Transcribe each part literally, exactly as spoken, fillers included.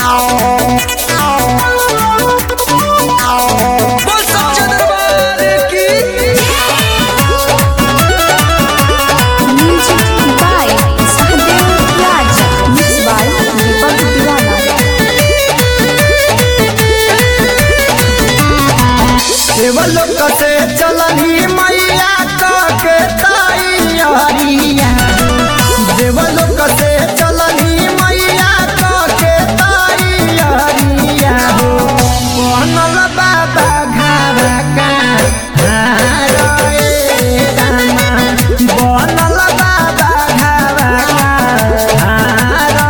देवलोक से चलही मैया के तैयारिया देवलोक से चलही मैया के तैयारिया हो बनल बाबा घारा का बनल बाबा घारा का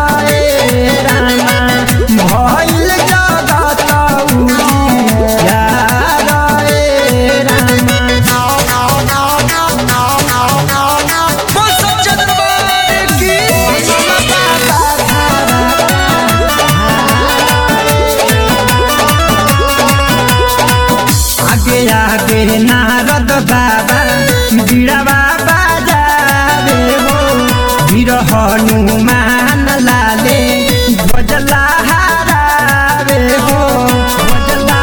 भइल जगत आगे आगे नारद बाबा बीड़ावा बजावे हो वीर हनुमान लाले ध्वजला हरावे हो ध्वजला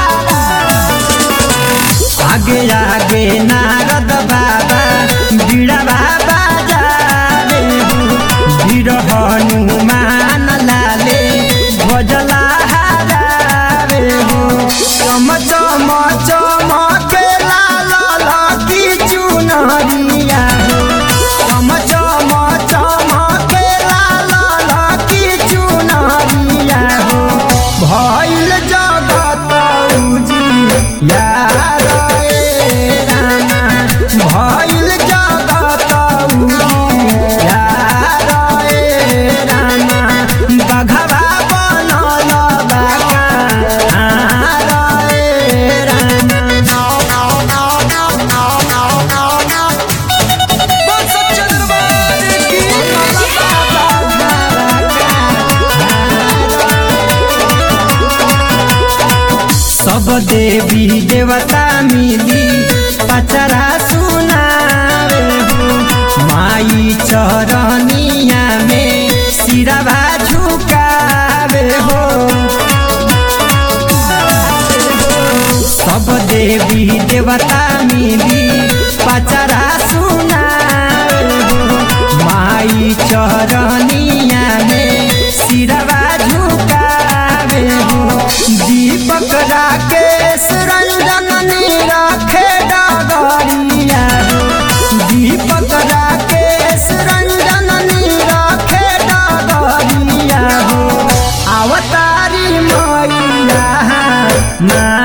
आगे आगे नारद बाबा बीड़ावा बजावे हो वीर हनुमान लाले ध्वजला हरावे हो चम चम चमके लाल लकी चुनरिया चम चम चमके लाल लकी चुनरिया हो भइल जगत उजिया भइल जगत उजिया बघवा बनल बाका सब देवी देवता मिली पचरा सुनावे हो माई चरनिया में सिरवा झुकावे हो सब देवी देवता मिली पचरा सुनावे हो माई चरनिया में सिरवा झुकावे हो दीपक राकेश रंजन रखे डगरिया दीपक राकेश रंजन रखे डगरिया हो अवतारी मैया